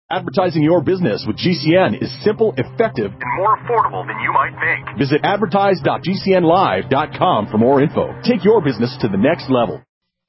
Advertising your business with GCN is simple, effective, and more affordable than you might think. Visit advertise.gcnlive.com for more info. Take your business to the next level.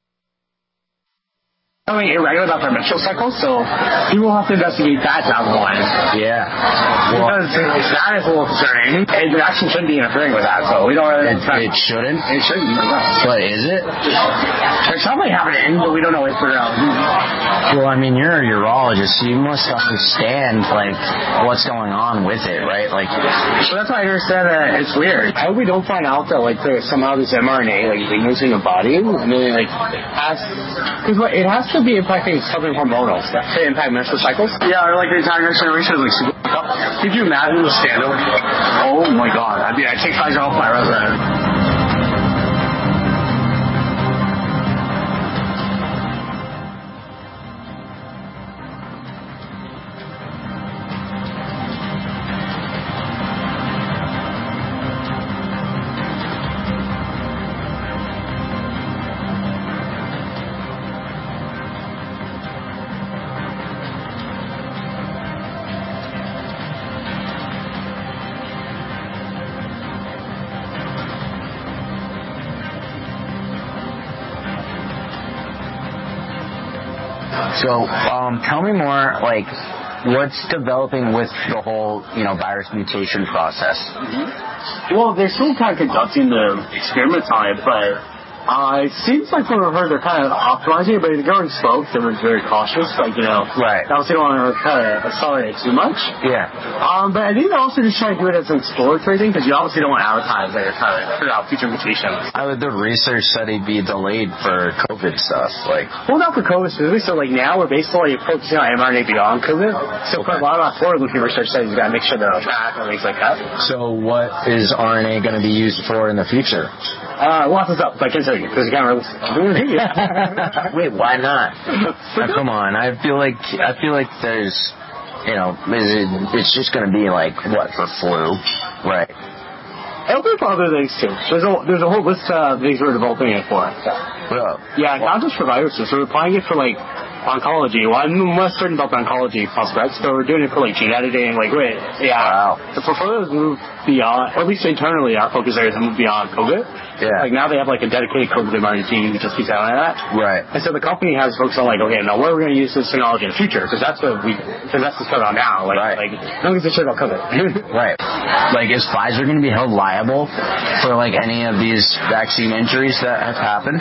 Irregular about their menstrual cycles, so people have to investigate that down the line. Yeah. Because that is a little concerning. It actually shouldn't be interfering with that, so we don't really... It shouldn't? It shouldn't. But is it? There's something happening, but we don't know what's going on. Well, I mean, you're a urologist, so you must understand, like, what's going on with it, right? Like, so that's why I understand that it's weird. I hope we don't find out that, like, there's somehow this mRNA, like, lingers in the body, and then, like, because it has to be impacting something hormonal stuff to impact menstrual cycles. Yeah, or like the entire next generation is like super up. Could you imagine the scandal? Oh my god. I mean, I take Pfizer off my resume. so, tell me more, like, what's developing with the whole, virus mutation process? Mm-hmm. Well, they're still kind of conducting the experiments on it, but it seems like from what I've heard, they're kind of optimizing it, but they're going slow. They're very cautious, Right. Obviously, don't want to kind of accelerate it too much. Yeah. But I think they're also just trying to do it as an exploratory thing, because you obviously don't want to advertise that you're trying to figure out future mutations. How would the research study be delayed for COVID stuff? Well, not for COVID specifically. So, now we're basically focusing on mRNA beyond COVID. So, for a lot of our forward-looking research studies, you got to make sure they're on track and things like that. So, what is RNA going to be used for in the future? Lots of stuff. I can't tell you because you can't release it. Wait, why not? Come on. I feel like there's, it's just going to be like what for flu, right? It'll be for other things too. There's a whole list of things we're developing it for. Yeah, not just for viruses. So we're applying it for oncology. Well, I'm less certain about the oncology prospects, but we're doing it for gene editing. Wow. The portfolio has moved beyond, or at least internally, our focus areas have moved beyond COVID. Yeah. Now they have a dedicated COVID mRNA team who just keeps an eye on that. Right. And so the company has focused on okay, now where are we going to use this technology in the future? Because that's what that's what's going on now. Right. No one gives a shit about COVID. Right. Is Pfizer going to be held liable for any of these vaccine injuries that have happened?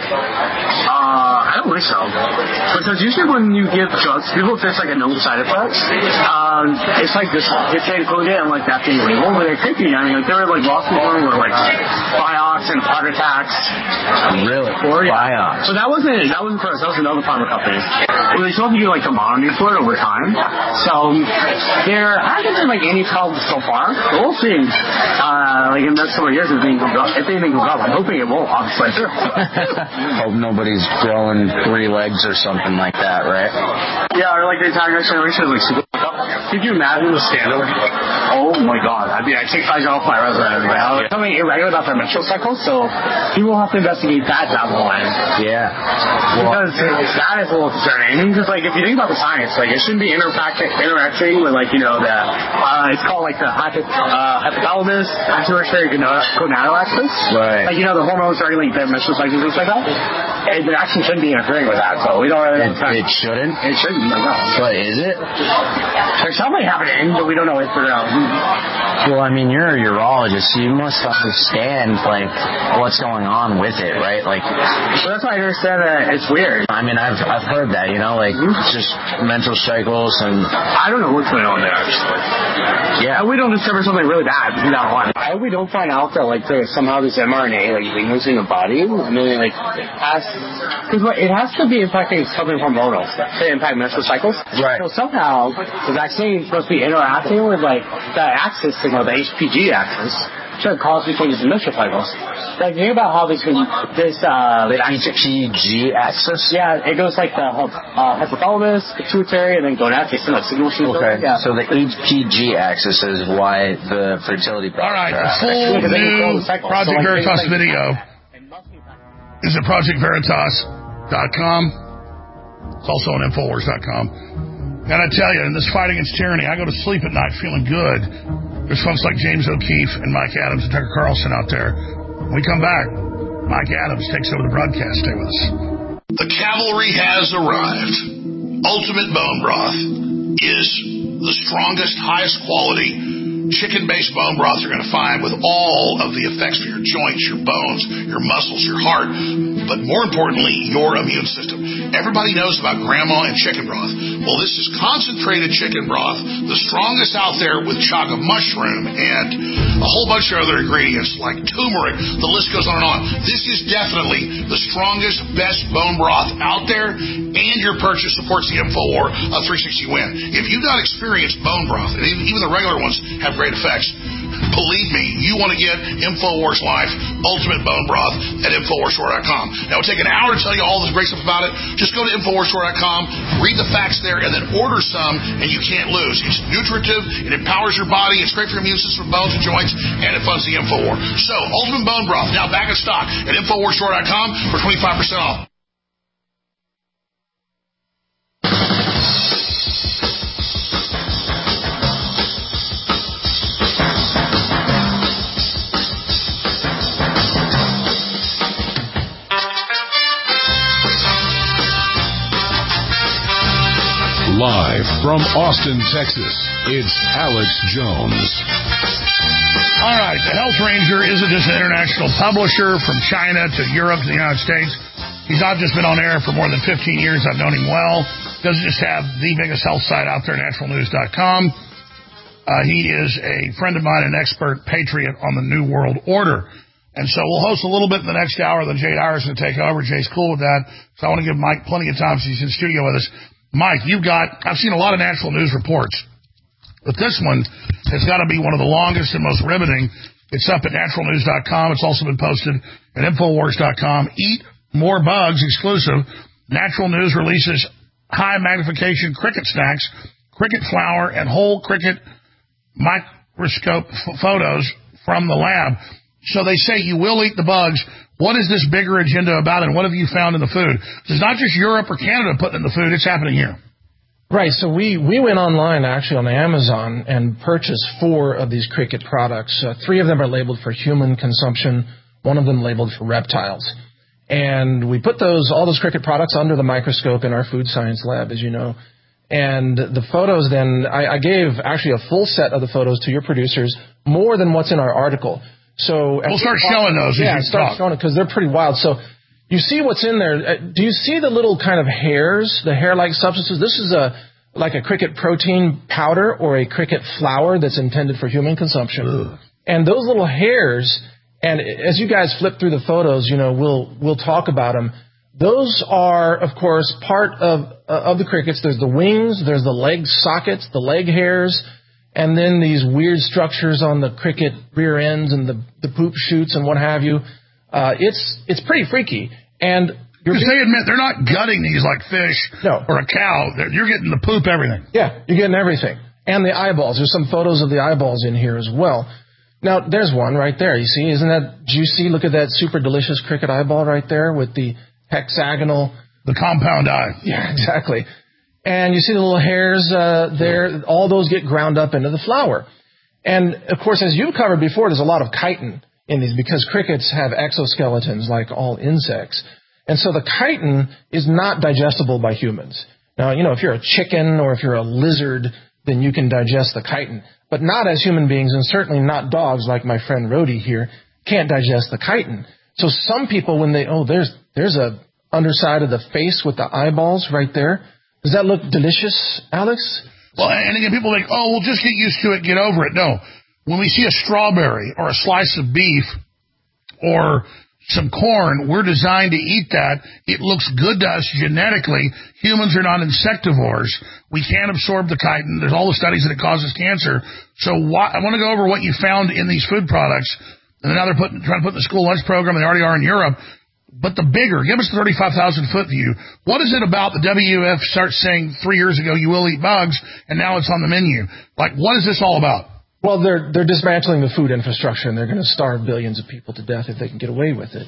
I don't think so. Because usually when you give drugs, people if there's a known side effect, it's this, it's included in that thing label, but they're creepy. I mean, there were lawsuits where Vioxx and heart attacks. Really? Vioxx. So that wasn't for us. That was another pharma company. Well, they still have to do the monitoring for it over time. So there hasn't been any problems so far. But we'll see. In the next couple of years, if anything comes up, I'm hoping it won't. Obviously. Hope nobody's growing 3 legs or something like that, right? Yeah, or the entire next generation is super up. Could you imagine the scandal? Oh my god. I mean, I take Pfizer off my resume. Something irregular about their menstrual cycles, so people have to investigate that down the line. Yeah. Because that is a little concerning. Because if you think about the science, it shouldn't be interacting with it's called the hypothalamus, pituitary gonadal axis. Right. The hormones regulating their menstrual cycles and things like that. And it actually shouldn't be interfering with that, so we don't really... It shouldn't? It shouldn't, no. But is it? There's something happening, but we don't know what's going on. Well, I mean, you're a urologist, so you must understand, what's going on with it, right? So that's why I understand that it's weird. I mean, I've heard that, it's just menstrual cycles and... I don't know what's going on there, actually. Yeah, we don't discover something really bad from that one. I hope we don't find out that, there's somehow this mRNA, lingers in the body, and then, because it has to be impacting something hormonal stuff to impact menstrual cycles. Right. So somehow, the vaccine is supposed to be interacting with, the axis signal, the HPG axis, should cause these changes in menstrual cycles. Think about how the HPG axis? Yeah, it goes the hypothalamus, pituitary, and then gonadal. They send signal sheet. Okay, yeah. So the HPG axis is why the fertility All right, the full new Project Veritas video is at ProjectVeritas.com. It's also on Infowars.com. Gotta tell you, in this fight against tyranny, I go to sleep at night feeling good. There's folks like James O'Keefe and Mike Adams and Tucker Carlson out there. When we come back, Mike Adams takes over the broadcast. Stay with us. The cavalry has arrived. Ultimate Bone Broth is the strongest, highest quality chicken-based bone broth you're going to find, with all of the effects for your joints, your bones, your muscles, your heart, but more importantly, your immune system. Everybody knows about grandma and chicken broth. Well, this is concentrated chicken broth, the strongest out there, with chaga mushroom and a whole bunch of other ingredients like turmeric. The list goes on and on. This is definitely the strongest, best bone broth out there, and your purchase supports the InfoWar 360 win. If you've not experienced bone broth, and even the regular ones have great effects, believe me, you want to get InfoWars Life Ultimate Bone Broth at InfoWarsStore.com. Now, it'll take an hour to tell you all this great stuff about it. Just go to InfoWarsStore.com, read the facts there, and then order some, and you can't lose. It's nutritive, it empowers your body, it's great for your immune system, bones, and joints, and it funds the InfoWar. So, Ultimate Bone Broth, now back in stock at InfoWarsStore.com for 25% off. Live from Austin, Texas, it's Alex Jones. All right, the Health Ranger isn't just an international publisher from China to Europe to the United States. He's not just been on air for more than 15 years. I've known him well. Doesn't just have the biggest health site out there, naturalnews.com. He is a friend of mine, an expert patriot on the New World Order. And so we'll host a little bit in the next hour. Then Jay Dyer's going to take over. Jay's cool with that. So I want to give Mike plenty of time since he's in the studio with us. Mike, I've seen a lot of natural news reports, but this one has got to be one of the longest and most riveting. It's up at naturalnews.com. It's also been posted at Infowars.com. Eat More Bugs exclusive. Natural News releases high magnification cricket snacks, cricket flour, and whole cricket microscope photos from the lab. So they say you will eat the bugs. What is this bigger agenda about, and what have you found in the food? It's not just Europe or Canada putting in the food. It's happening here. Right. So we went online, actually, on Amazon and purchased 4 of these cricket products. 3 of them are labeled for human consumption. 1 of them labeled for reptiles. And we put all those cricket products under the microscope in our food science lab, as you know. And the photos then, I gave actually a full set of the photos to your producers, more than what's in our article. So we'll start showing those. Yeah, start showing it because they're pretty wild. So you see what's in there. Do you see the little kind of hairs, the hair-like substances? This is like a cricket protein powder or a cricket flour that's intended for human consumption. Ugh. And those little hairs, and as you guys flip through the photos, we'll talk about them. Those are, of course, part of the crickets. There's the wings, there's the leg sockets, the leg hairs, and then these weird structures on the cricket rear ends and the poop chutes and what have you. It's pretty freaky. And because they admit they're not gutting these like fish or a cow. You're getting the poop, everything. Yeah, you're getting everything. And the eyeballs. There's some photos of the eyeballs in here as well. Now, there's one right there. You see, isn't that juicy? Look at that super delicious cricket eyeball right there with the hexagonal. The compound eye. Yeah, exactly. And you see the little hairs there. All those get ground up into the flour. And, of course, as you've covered before, there's a lot of chitin in these because crickets have exoskeletons like all insects. And so the chitin is not digestible by humans. Now, if you're a chicken or if you're a lizard, then you can digest the chitin. But not as human beings, and certainly not dogs like my friend Rhodey here, can't digest the chitin. So some people, when there's a underside of the face with the eyeballs right there. Does that look delicious, Alex? Well, and again, people think, we'll just get used to it, get over it. No. When we see a strawberry or a slice of beef or some corn, we're designed to eat that. It looks good to us genetically. Humans are not insectivores. We can't absorb the chitin. There's all the studies that it causes cancer. So I want to go over what you found in these food products. And now they're trying to put in the school lunch program. They already are in Europe. But the bigger, give us the 35,000-foot view. What is it about the WWF starts saying 3 years ago you will eat bugs, and now it's on the menu? Like, what is this all about? Well, they're dismantling the food infrastructure, and they're going to starve billions of people to death if they can get away with it.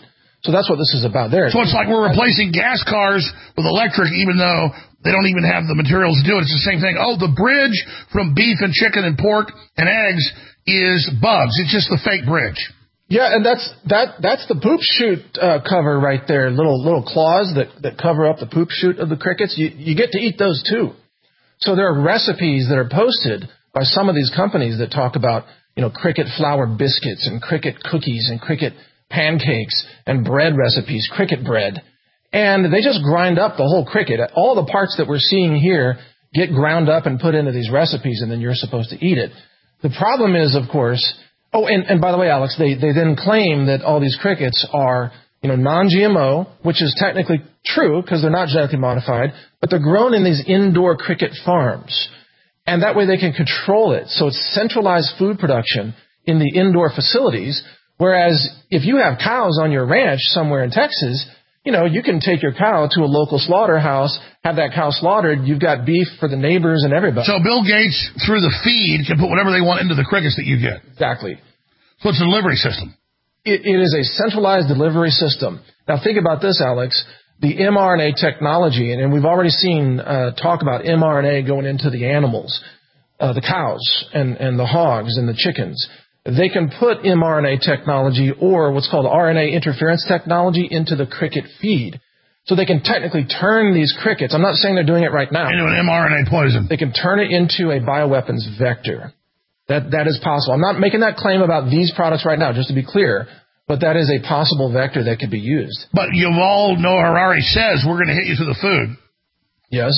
So that's what this is about there. So it's like we're replacing gas cars with electric, even though they don't even have the materials to do it. It's the same thing. Oh, the bridge from beef and chicken and pork and eggs is bugs. It's just the fake bridge. Yeah, and that's the poop chute cover right there. Little claws that cover up the poop chute of the crickets. You get to eat those too. So there are recipes that are posted by some of these companies that talk about, cricket flour biscuits and cricket cookies and cricket pancakes and bread recipes, cricket bread. And they just grind up the whole cricket. All the parts that we're seeing here get ground up and put into these recipes, and then you're supposed to eat it. The problem is, of course, and by the way, Alex, they then claim that all these crickets are, non-GMO, which is technically true because they're not genetically modified, but they're grown in these indoor cricket farms. And that way they can control it. So it's centralized food production in the indoor facilities. Whereas if you have cows on your ranch somewhere in Texas, you can take your cow to a local slaughterhouse, have that cow slaughtered. You've got beef for the neighbors and everybody. So Bill Gates, through the feed, can put whatever they want into the crickets that you get. Exactly. So it's a delivery system. It is a centralized delivery system. Now think about this, Alex. The mRNA technology, and we've already seen talk about mRNA going into the animals, the cows and the hogs and the chickens. They can put mRNA technology or what's called RNA interference technology into the cricket feed. So they can technically turn these crickets, I'm not saying they're doing it right now, into an mRNA poison. They can turn it into a bioweapons vector. That is possible. I'm not making that claim about these products right now, just to be clear, but that is a possible vector that could be used. But Yuval Noah Harari says we're going to hit you through the food. Yes.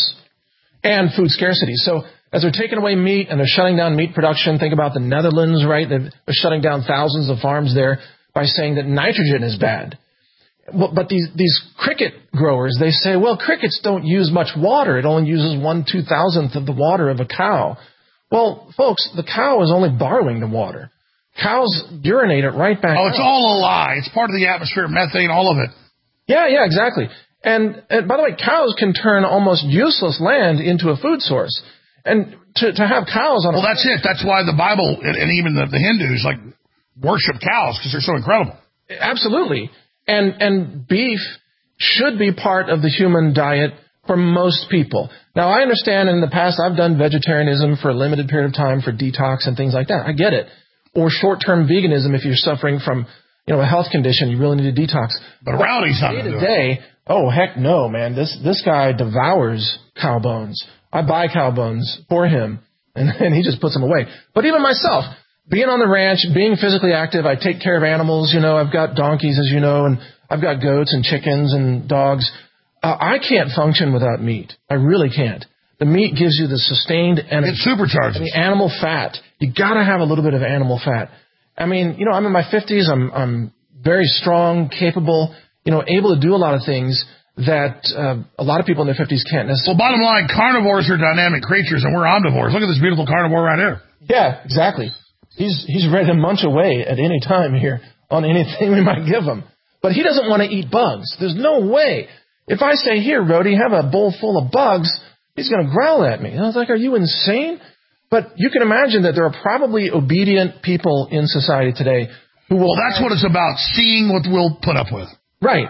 And food scarcity. So as they're taking away meat and they're shutting down meat production, think about the Netherlands, right? They're shutting down thousands of farms there by saying that nitrogen is bad. Well, but these cricket growers, they say, well, crickets don't use much water. It only uses 1/2000th of the water of a cow. Well, folks, the cow is only borrowing the water. Cows urinate it right back out. It's all a lie. It's part of the atmosphere, methane, all of it. Yeah, exactly. And by the way, cows can turn almost useless land into a food source. And to have cows on... Well, that's it. That's why the Bible and even the Hindus worship cows because they're so incredible. Absolutely. And beef should be part of the human diet for most people. Now, I understand in the past I've done vegetarianism for a limited period of time for detox and things like that. I get it. Or short-term veganism if you're suffering from a health condition, you really need a detox. But Rowdy's not going to do it. Day, oh, heck no, man. This guy devours cow bones. I buy cow bones for him, and he just puts them away. But even myself, being on the ranch, being physically active, I take care of animals. I've got donkeys, as you know, and I've got goats and chickens and dogs. I can't function without meat. I really can't. The meat gives you the sustained energy. It supercharges. And the animal fat. You got to have a little bit of animal fat. I mean, I'm in my 50s. I'm very strong, capable, able to do a lot of things that a lot of people in their 50s can't necessarily. Well, bottom line, carnivores are dynamic creatures, and we're omnivores. Look at this beautiful carnivore right here. Yeah, exactly. He's ready to munch away at any time here on anything we might give him. But he doesn't want to eat bugs. There's no way. If I say, here, Rhodey, have a bowl full of bugs, he's going to growl at me. And I was like, are you insane? But you can imagine that there are probably obedient people in society today who will... Well, that's what it's about, seeing what we'll put up with. Right.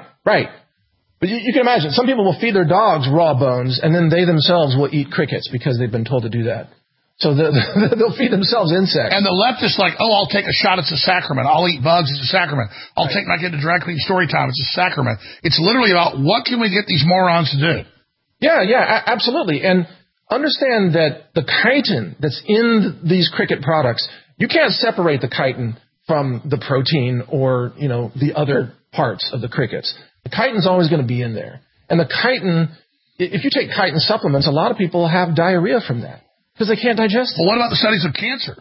But you can imagine, some people will feed their dogs raw bones, and then they themselves will eat crickets because they've been told to do that. So they'll feed themselves insects. And the leftist I'll take a shot, it's a sacrament. I'll eat bugs, it's a sacrament. I'll take my kid to drag queen story time, it's a sacrament. It's literally about what can we get these morons to do? Yeah, absolutely. And understand that the chitin that's in these cricket products, you can't separate the chitin from the protein or, the other parts of the crickets. The chitin's always going to be in there. And the chitin, if you take chitin supplements, a lot of people have diarrhea from that because they can't digest it. Well, what about the studies of cancer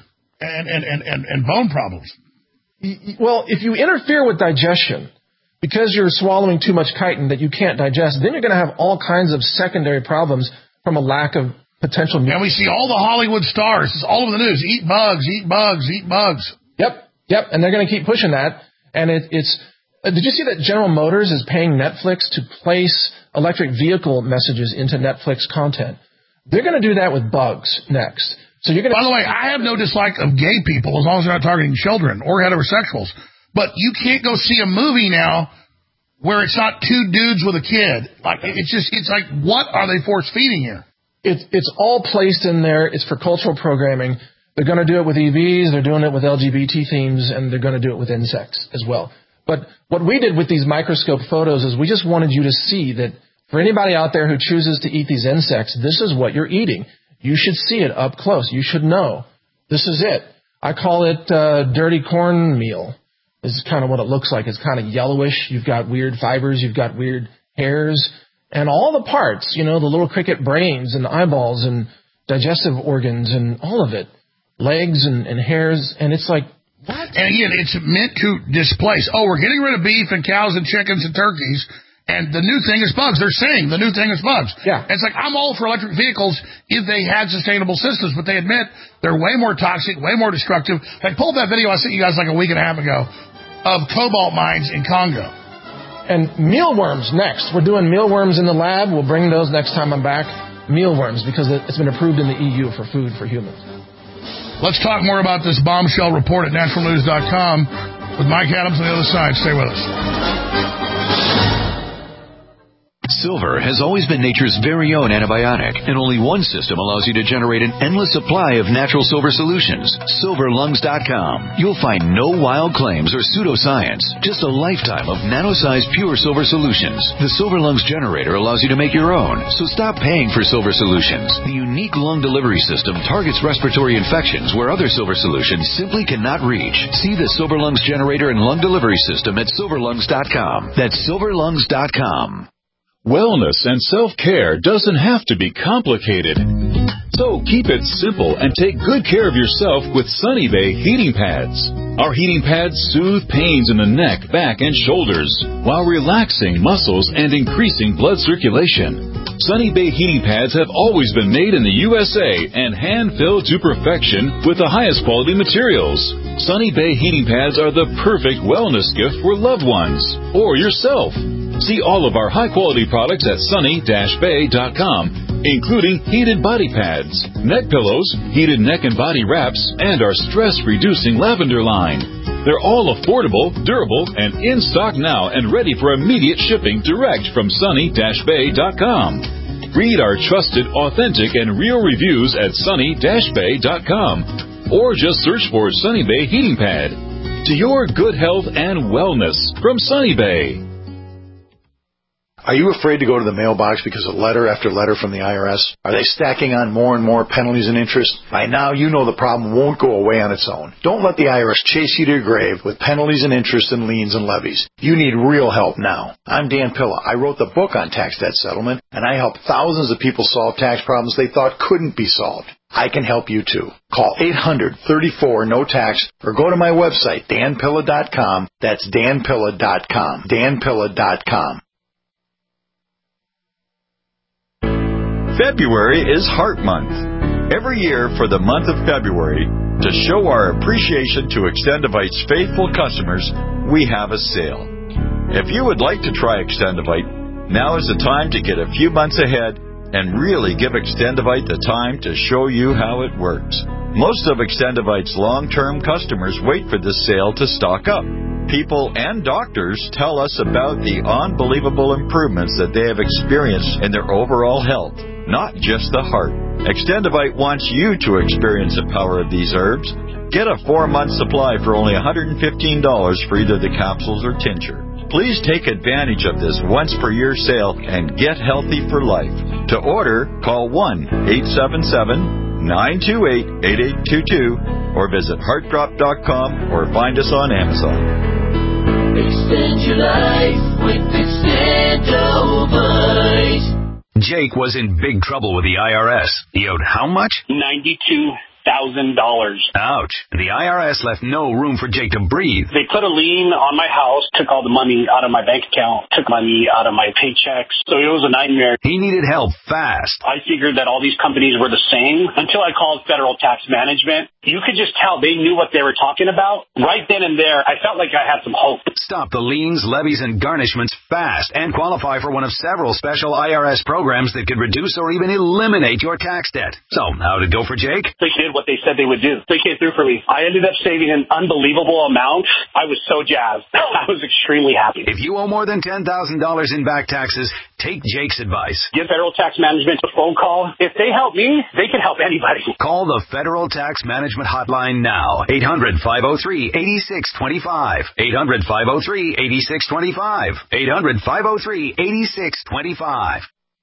and bone problems? Well, if you interfere with digestion because you're swallowing too much chitin that you can't digest, then you're going to have all kinds of secondary problems from a lack of potential nutrients. And we see all the Hollywood stars. It's all over the news. Eat bugs, eat bugs, eat bugs. Yep. And they're going to keep pushing that. And it's... did you see that General Motors is paying Netflix to place electric vehicle messages into Netflix content? They're going to do that with bugs next. So you're going to... By the way, I have no dislike of gay people as long as they're not targeting children or heterosexuals. But you can't go see a movie now where it's not two dudes with a kid. Like it's like, what are they force feeding here? It's all placed in there. It's for cultural programming. They're going to do it with EVs. They're doing it with LGBT themes, and they're going to do it with insects as well. But what we did with these microscope photos is we just wanted you to see that for anybody out there who chooses to eat these insects, this is what you're eating. You should see it up close. You should know. This is it. I call it dirty cornmeal. This is kind of what it looks like. It's kind of yellowish. You've got weird fibers. You've got weird hairs. And all the parts, the little cricket brains and eyeballs and digestive organs and all of it. Legs and hairs. And it's like, what? And again, it's meant to displace. Oh, we're getting rid of beef and cows and chickens and turkeys. And the new thing is bugs. They're saying the new thing is bugs. Yeah. And it's like, I'm all for electric vehicles if they had sustainable systems, but they admit they're way more toxic, way more destructive. Like, pull up that video I sent you guys like a week and a half ago of cobalt mines in Congo. And mealworms next. We're doing mealworms in the lab. We'll bring those next time I'm back. Mealworms, because it's been approved in the EU for food for humans. Let's talk more about this bombshell report at naturalnews.com with Mike Adams on the other side. Stay with us. Silver has always been nature's very own antibiotic, and only one system allows you to generate an endless supply of natural silver solutions. SilverLungs.com. You'll find no wild claims or pseudoscience, just a lifetime of nano-sized pure silver solutions. The Silver Lungs generator allows you to make your own, so stop paying for silver solutions. The unique lung delivery system targets respiratory infections where other silver solutions simply cannot reach. See the Silver Lungs generator and lung delivery system at SilverLungs.com. That's SilverLungs.com. Wellness and self-care doesn't have to be complicated. So keep it simple and take good care of yourself with Sunny Bay heating pads. Our heating pads soothe pains in the neck, back, and shoulders while relaxing muscles and increasing blood circulation. Sunny Bay heating pads have always been made in the USA and hand-filled to perfection with the highest quality materials. Sunny Bay heating pads are the perfect wellness gift for loved ones or yourself. See all of our high-quality products at sunny-bay.com, including heated body pads, neck pillows, heated neck and body wraps, and our stress-reducing lavender line. They're all affordable, durable, and in stock now and ready for immediate shipping direct from sunny-bay.com. Read our trusted, authentic, and real reviews at sunny-bay.com or just search for Sunny Bay Heating Pad. To your good health and wellness from Sunny Bay. Are you afraid to go to the mailbox because of letter after letter from the IRS? Are they stacking on more and more penalties and interest? By now, you know the problem won't go away on its own. Don't let the IRS chase you to your grave with penalties and interest and liens and levies. You need real help now. I'm Dan Pilla. I wrote the book on tax debt settlement, and I helped thousands of people solve tax problems they thought couldn't be solved. I can help you too. Call 800-34-NO-TAX or go to my website, danpilla.com. That's danpilla.com. danpilla.com. February is Heart Month. Every year for the month of February, to show our appreciation to Extendivite's faithful customers, we have a sale. If you would like to try Extendivite, now is the time to get a few months ahead and really give Extendivite the time to show you how it works. Most of Extendivite's long-term customers wait for this sale to stock up. People and doctors tell us about the unbelievable improvements that they have experienced in their overall health, not just the heart. Extendivite wants you to experience the power of these herbs. Get a 4-month supply for only $115 for either the capsules or tincture. Please take advantage of this once-per-year sale and get healthy for life. To order, call 1-877-928-8822 or visit heartdrop.com or find us on Amazon. Extend your life with Extendivite. Jake was in big trouble with the IRS. He owed how much? $92,000. Ouch. The IRS left no room for Jake to breathe. They put a lien on my house, took all the money out of my bank account, took money out of my paychecks. So it was a nightmare. He needed help fast. I figured that all these companies were the same until I called Federal Tax Management. You could just tell they knew what they were talking about. Right then and there, I felt like I had some hope. Stop the liens, levies, and garnishments fast and qualify for one of several special IRS programs that could reduce or even eliminate your tax debt. So, how'd it go for Jake? It did what they said they would do. They came through for me. I ended up saving an unbelievable amount. I was so jazzed. I was extremely happy. If you owe more than $10,000 in back taxes, take Jake's advice. Give Federal Tax Management a phone call. If they help me, they can help anybody. Call the Federal Tax Management Hotline now. 800-503-8625. 800-503-8625. 800-503-8625.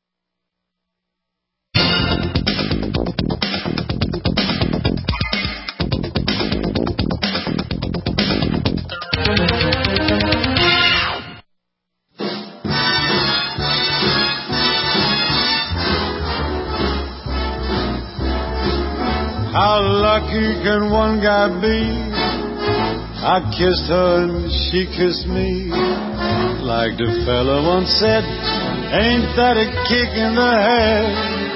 How lucky can one guy be? I kissed her and she kissed me. Like the fella once said, ain't that a kick in the head?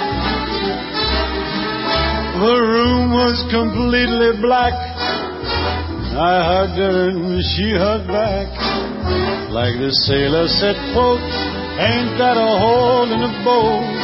The room was completely black. I hugged her and she hugged back. Like the sailor said, quote, ain't that a hole in a boat?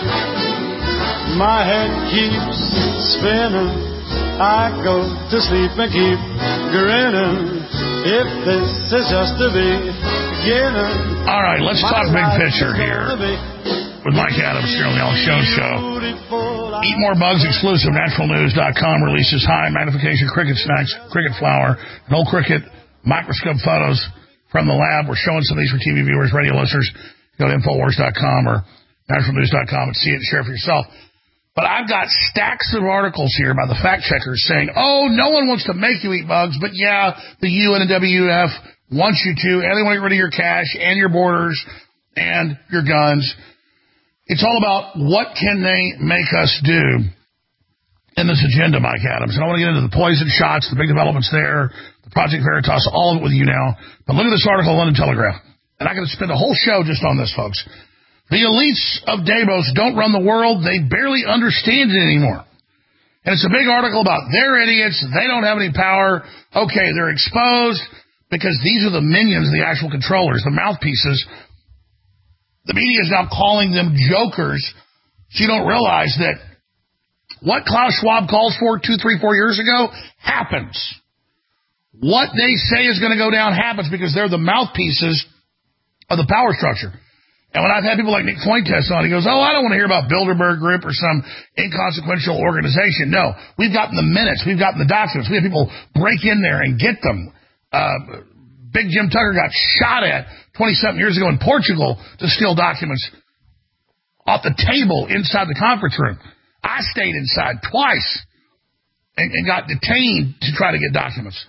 My head keeps spinning. I go to sleep and keep grinning. If this is just the beginning. All right, let's talk big picture here with Mike Adams here on the Alex Jones Show. Eat More Bugs exclusive. Naturalnews.com releases high magnification cricket snacks, cricket flour, and whole cricket microscope photos from the lab. We're showing some of these for TV viewers, radio listeners. Go to Infowars.com or Naturalnews.com and see it and share it for yourself. But I've got stacks of articles here by the fact checkers saying, oh, no one wants to make you eat bugs, but yeah, the UN and WWF wants you to, and they want to get rid of your cash and your borders and your guns. It's all about what can they make us do in this agenda, Mike Adams. And I want to get into the poison shots, the big developments there, the Project Veritas, all of it with you now. But look at this article in London Telegraph. And I'm going to spend a whole show just on this, folks. The elites of Davos don't run the world. They barely understand it anymore. And it's a big article about they're idiots. They don't have any power. Okay, they're exposed because these are the minions, the actual controllers, the mouthpieces. The media is now calling them jokers. So you don't realize that what Klaus Schwab calls for 2, 3, 4 years ago happens. What they say is going to go down happens because they're the mouthpieces of the power structure. And when I've had people like Nick Fuentes on, he goes, oh, I don't want to hear about Bilderberg Group or some inconsequential organization. No, we've gotten the minutes. We've gotten the documents. We have people break in there and get them. Big Jim Tucker got shot at 20-something years ago in Portugal to steal documents off the table inside the conference room. I stayed inside twice and got detained to try to get documents.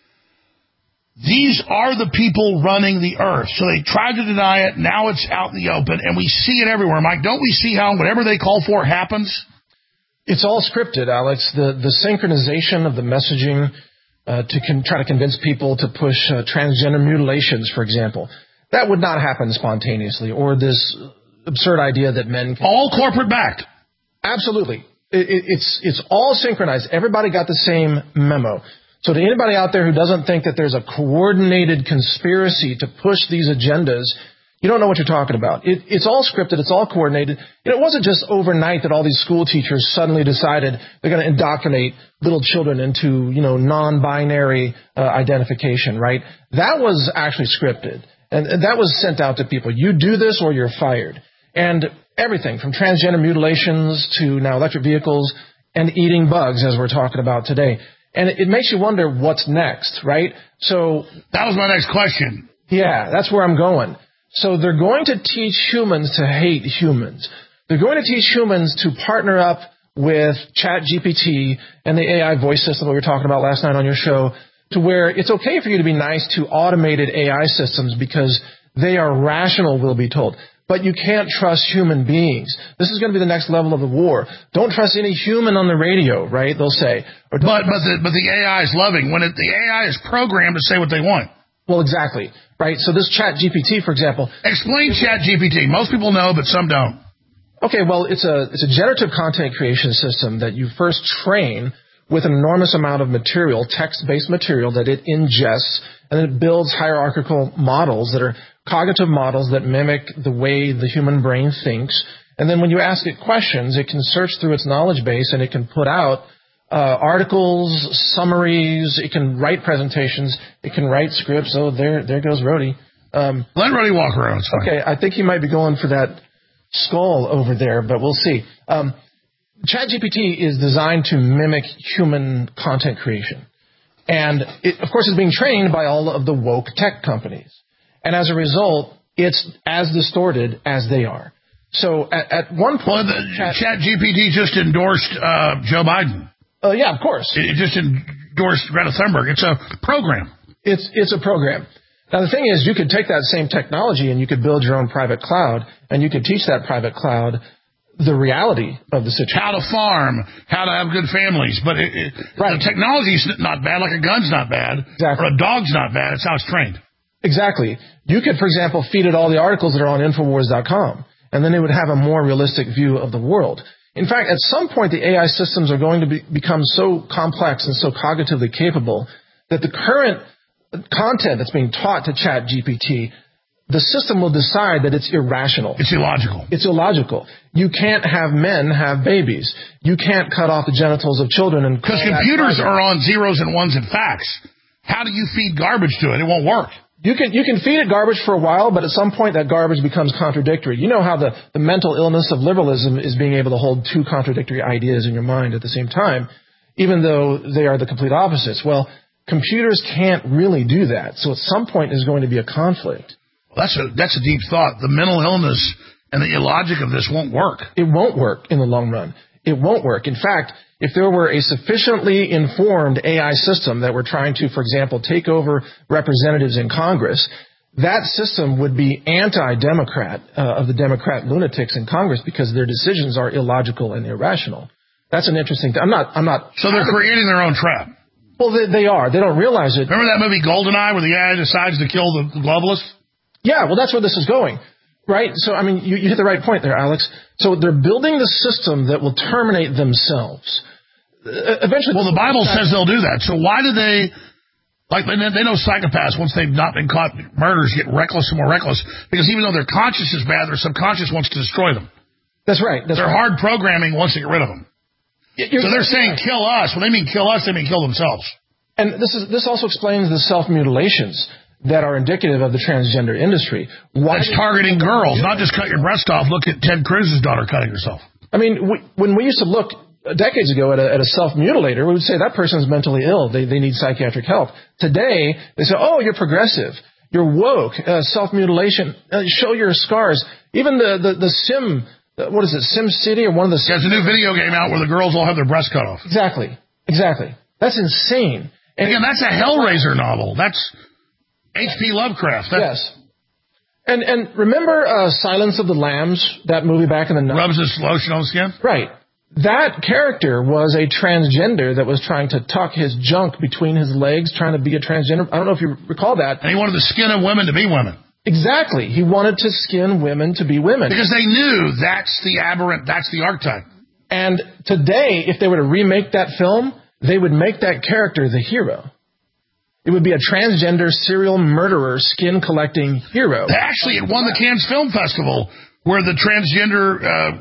These are the people running the earth. So they tried to deny it. Now it's out in the open, and we see it everywhere. Mike, don't we see how whatever they call for happens? It's all scripted, Alex. The synchronization of the messaging to try to convince people to push transgender mutilations, for example. That would not happen spontaneously. Or this absurd idea that men can... All corporate-backed. Absolutely. It's all synchronized. Everybody got the same memo. So to anybody out there who doesn't think that there's a coordinated conspiracy to push these agendas, you don't know what you're talking about. It's all scripted. It's all coordinated. It wasn't just overnight that all these school teachers suddenly decided they're going to indoctrinate little children into, non-binary identification, right? That was actually scripted. And that was sent out to people. You do this or you're fired. And everything from transgender mutilations to now electric vehicles and eating bugs, as we're talking about today. And it makes you wonder what's next, right? So that was my next question. Yeah, that's where I'm going. So they're going to teach humans to hate humans. They're going to teach humans to partner up with ChatGPT and the AI voice system that we were talking about last night on your show, to where it's okay for you to be nice to automated AI systems because they are rational, we'll be told. But you can't trust human beings. This is going to be the next level of the war. Don't trust any human on the radio, right? They'll say. But the AI is loving when the AI is programmed to say what they want. Well, exactly, right? So this ChatGPT, for example. Explain ChatGPT. Most people know, but some don't. Okay, well, it's a generative content creation system that you first train with an enormous amount of material, text-based material that it ingests, and it builds hierarchical models that are cognitive models that mimic the way the human brain thinks. And then when you ask it questions, it can search through its knowledge base and it can put out articles, summaries. It can write presentations. It can write scripts. Oh, there goes Rhodey. Let Rhodey walk around. It's fine. Okay, I think he might be going for that skull over there, but we'll see. ChatGPT is designed to mimic human content creation. And it, of course, is being trained by all of the woke tech companies. And as a result, it's as distorted as they are. So at one point... Well, ChatGPT just endorsed Joe Biden. Yeah, of course. It just endorsed Greta Thunberg. It's a program. It's a program. Now, the thing is, you could take that same technology and you could build your own private cloud, and you could teach that private cloud the reality of the situation. How to farm, how to have good families. But the technology's not bad, like a gun's not bad, or a dog's not bad. It's how it's trained. Exactly. You could, for example, feed it all the articles that are on Infowars.com, and then it would have a more realistic view of the world. In fact, at some point, the AI systems are going to become so complex and so cognitively capable that the current content that's being taught to ChatGPT, the system will decide that it's irrational. It's illogical. It's illogical. You can't have men have babies. You can't cut off the genitals of children. Because computers are on zeros and ones and facts. How do you feed garbage to it? It won't work. You can feed it garbage for a while, but at some point that garbage becomes contradictory. You know how the mental illness of liberalism is being able to hold two contradictory ideas in your mind at the same time, even though they are the complete opposites. Well, computers can't really do that. So at some point there's going to be a conflict. Well, that's a deep thought. The mental illness and the illogic of this won't work. It won't work in the long run. It won't work. In fact, if there were a sufficiently informed AI system that were trying to, for example, take over representatives in Congress, that system would be anti-Democrat of the Democrat lunatics in Congress because their decisions are illogical and irrational. That's an interesting thing. I'm not. So they're creating their own trap. Well, they are. They don't realize it. Remember that movie GoldenEye where the guy decides to kill the globalists? Yeah, well, that's where this is going. Right? So, I mean, you hit the right point there, Alex. So they're building the system that will terminate themselves. Eventually. Well, the Bible says they'll do that. So why do they, like, they know psychopaths, once they've not been caught murderers, get reckless and more reckless, because even though their conscious is bad, their subconscious wants to destroy them. That's right. They're hard programming once they get rid of them. So they're saying kill us. When they mean kill us, they mean kill themselves. And this also explains the self-mutilations that are indicative of the transgender industry. That's targeting girls, not just cut your breast off. Look at Ted Cruz's daughter cutting herself. I mean, when we used to look decades ago at a self-mutilator, we would say that person's mentally ill. They need psychiatric help. Today, they say, oh, you're progressive. You're woke. Self-mutilation. Show your scars. Even the Sim, what is it, Sim City or one of the... There's a new video game out where the girls all have their breasts cut off. Exactly. That's insane. And again, that's a Hellraiser novel. That's H.P. Lovecraft. Yes. And remember Silence of the Lambs, that movie back in the 90s? Rubs his lotion on the skin? Right. That character was a transgender that was trying to tuck his junk between his legs, trying to be a transgender. I don't know if you recall that. And he wanted the skin of women to be women. Exactly. He wanted to skin women to be women. Because they knew that's the aberrant, that's the archetype. And today, if they were to remake that film, they would make that character the hero. It would be a transgender serial murderer, skin-collecting hero. Actually, it won the Cannes Film Festival, where the transgender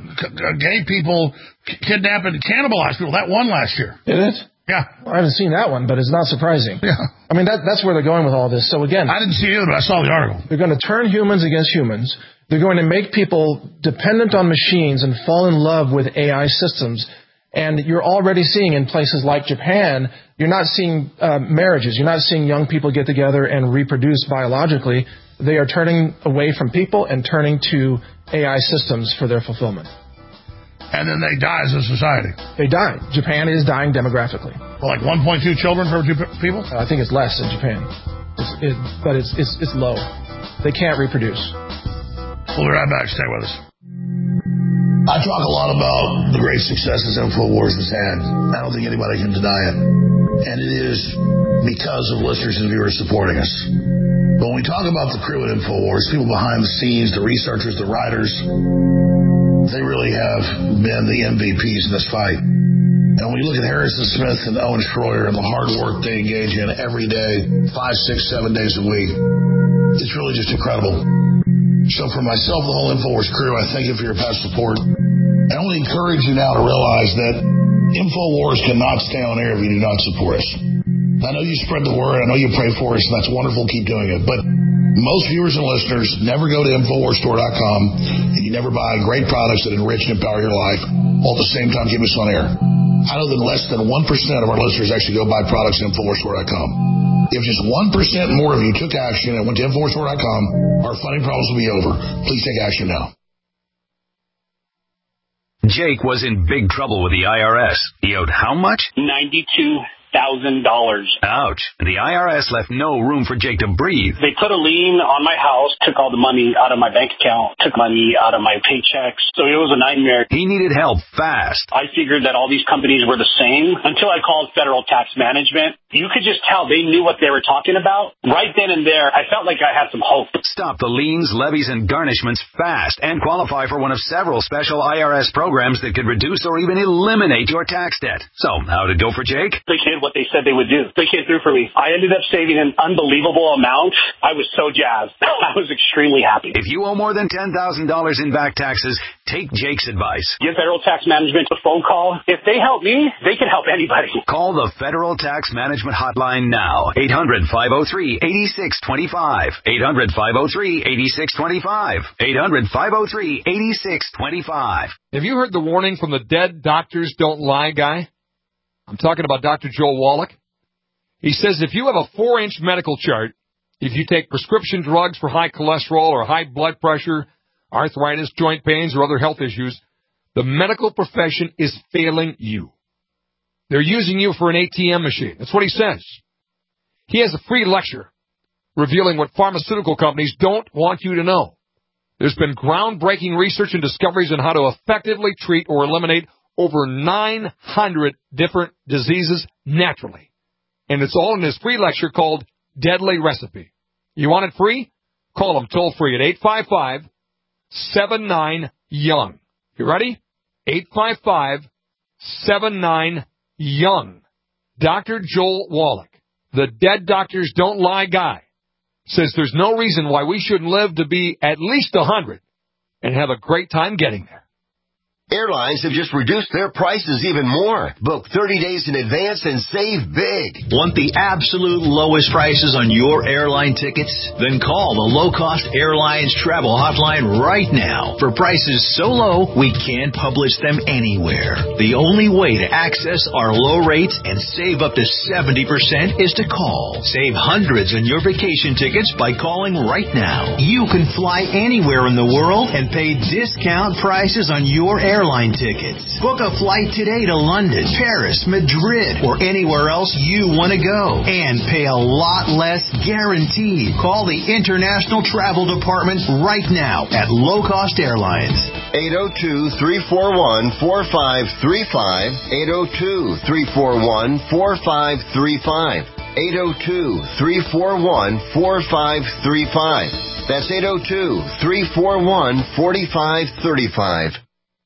gay people kidnap and cannibalize people. That won last year. Did it? Yeah. Well, I haven't seen that one, but it's not surprising. Yeah. I mean, that's where they're going with all this. So again... I didn't see it either, but I saw the article. They're going to turn humans against humans. They're going to make people dependent on machines and fall in love with AI systems. And you're already seeing in places like Japan, you're not seeing marriages. You're not seeing young people get together and reproduce biologically. They are turning away from people and turning to AI systems for their fulfillment. And then they die as a society. They die. Japan is dying demographically. Well, like 1.2 children for 2 people? I think it's less in Japan. But it's low. They can't reproduce. We'll be right back. Stay with us. I talk a lot about the great successes InfoWars has had. I don't think anybody can deny it. And it is because of listeners and viewers supporting us. But when we talk about the crew at InfoWars, people behind the scenes, the researchers, the writers, they really have been the MVPs in this fight. And when you look at Harrison Smith and Owen Schroyer and the hard work they engage in every day, 5, 6, 7 days a week, it's really just incredible. So for myself, the whole InfoWars crew, I thank you for your past support. I only encourage you now to realize that InfoWars cannot stay on air if you do not support us. I know you spread the word. I know you pray for us, and that's wonderful. Keep doing it. But most viewers and listeners never go to InfoWarsStore.com, and you never buy great products that enrich and empower your life, all at the same time keep us on air. I know that less than 1% of our listeners actually go buy products at InfoWarsStore.com. If just 1% more of you took action and went to InfoWarsStore.com, our funding problems will be over. Please take action now. Jake was in big trouble with the IRS. He owed how much? $92,000. Ouch. The IRS left no room for Jake to breathe. They put a lien on my house, took all the money out of my bank account, took money out of my paychecks. So it was a nightmare. He needed help fast. I figured that all these companies were the same until I called Federal Tax Management. You could just tell they knew what they were talking about. Right then and there, I felt like I had some hope. Stop the liens, levies, and garnishments fast and qualify for one of several special IRS programs that could reduce or even eliminate your tax debt. So, how'd it go for Jake? They did what they said they would do. They came through for me. I ended up saving an unbelievable amount. I was so jazzed. I was extremely happy. If you owe more than $10,000 in back taxes, take Jake's advice. Give Federal Tax Management a phone call. If they help me, they can help anybody. Call the Federal Tax Management hotline now. 800-503-8625. 800-503-8625. 800-503-8625. Have you heard the warning from the Dead Doctors Don't Lie guy? I'm talking about Dr. Joel Wallach. He says if you have a 4-inch medical chart, if you take prescription drugs for high cholesterol or high blood pressure, arthritis, joint pains, or other health issues, the medical profession is failing you. They're using you for an ATM machine. That's what he says. He has a free lecture revealing what pharmaceutical companies don't want you to know. There's been groundbreaking research and discoveries on how to effectively treat or eliminate over 900 different diseases naturally. And it's all in his free lecture called Deadly Recipe. You want it free? Call him toll free at 855-79-YOUNG. You ready? 855-79-YOUNG. Dr. Joel Wallach, the Dead Doctors Don't Lie guy, says there's no reason why we shouldn't live to be at least 100 and have a great time getting there. Airlines have just reduced their prices even more. Book 30 days in advance and save big. Want the absolute lowest prices on your airline tickets? Then call the Low Cost Airlines Travel Hotline right now. For prices so low, we can't publish them anywhere. The only way to access our low rates and save up to 70% is to call. Save hundreds on your vacation tickets by calling right now. You can fly anywhere in the world and pay discount prices on your airline tickets. Book a flight today to London, Paris, Madrid, or anywhere else you want to go. And pay a lot less guaranteed. Call the International Travel Department right now at Low Cost Airlines. 802-341-4535. 802-341-4535. 802-341-4535. That's 802-341-4535.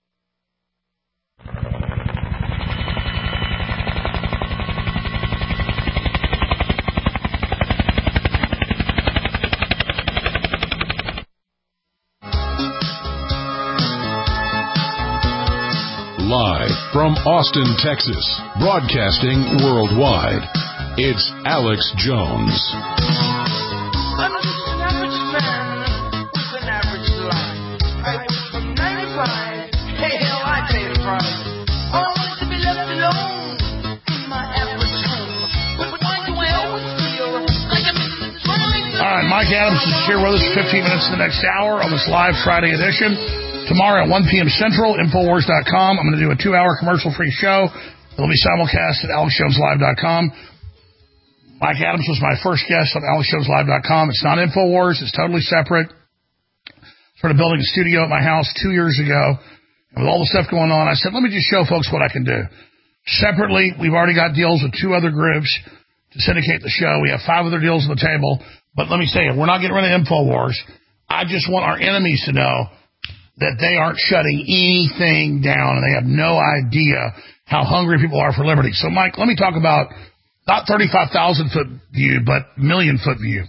Live from Austin, Texas, broadcasting worldwide, it's Alex Jones. I'm just an average man with an average life. I was from 95. Hey, hell, I pay the price. I wanted to be left alone in my average home. But why do I always feel like I'm in this running? All right, Mike Adams is here with us 15 minutes in the next hour on this live Friday edition. Tomorrow at 1 p.m. Central, Infowars.com. I'm going to do a 2-hour commercial-free show. It'll be simulcast at AlexJonesLive.com. Mike Adams was my first guest on AlexJonesLive.com. It's not Infowars. It's totally separate. Started building a studio at my house 2 years ago. And with all the stuff going on, I said, let me just show folks what I can do. Separately, we've already got deals with 2 other groups to syndicate the show. We have 5 other deals on the table. But let me say, we're not getting rid of Infowars. I just want our enemies to know that they aren't shutting anything down, and they have no idea how hungry people are for liberty. So, Mike, let me talk about not 35,000-foot view, but million-foot view.